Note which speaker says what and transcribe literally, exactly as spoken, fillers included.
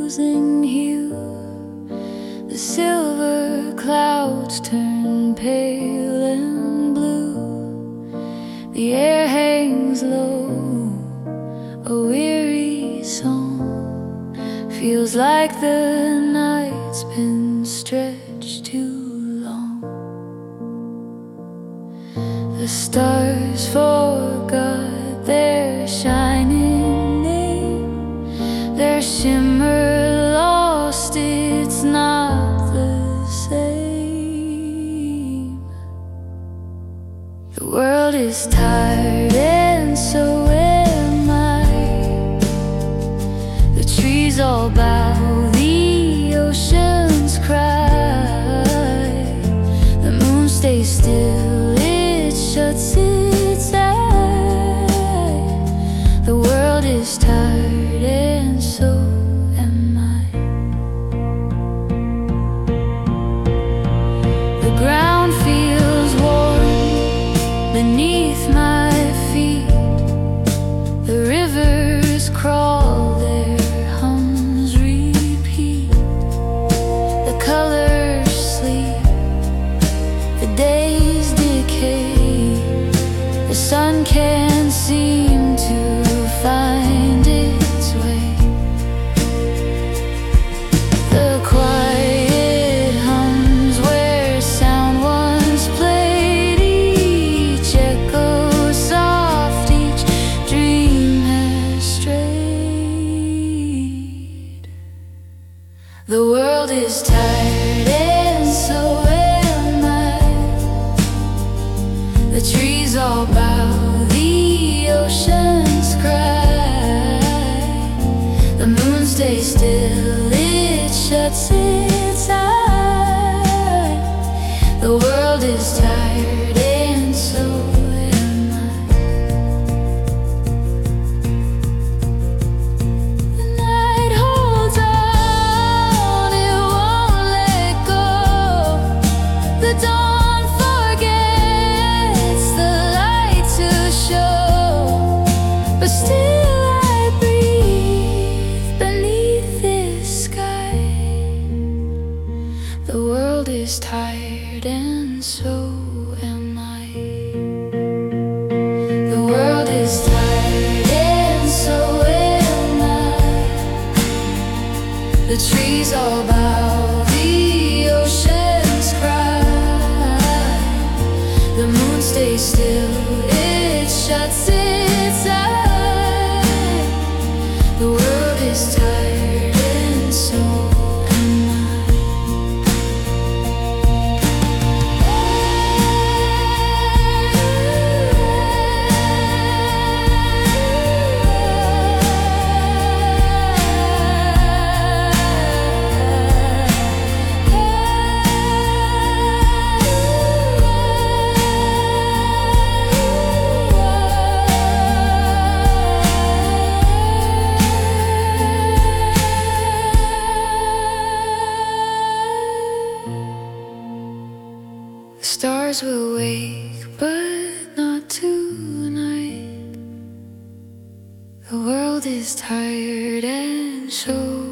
Speaker 1: losing hue. The silver clouds turn pale and blue. The air hangs low, a weary song. Feels like the night's been stretched too long. The stars forgot their shining name. Their shimmer lost, it's not the same. The world is tired and so am I. The trees all bow, the oceans cry. The moon stays still, it shuts its eye. The world is tired and so am I. The ground feels warm beneath my feet. The rivers crawl, their hums repeat. The colors sleep, the days decay. The sun can't seem to find its way. The quiet hums where sound once played. Each echo soft, each dream has strayed. The world is tired and so am I. The trees all bow, the oceans cry. The moon stays still, it shuts its eye. The world is tired and so am I. The night holds on, it won't let go. The dawn forgets the light to show. But still I breathe beneath this sky. The world is tired and so am I. The world is tired and so am I. The trees all bow, the oceans cry. The moon stays still, it shuts its eye. The world is tired and so am I. The stars will wake, but not tonight. The world is tired and so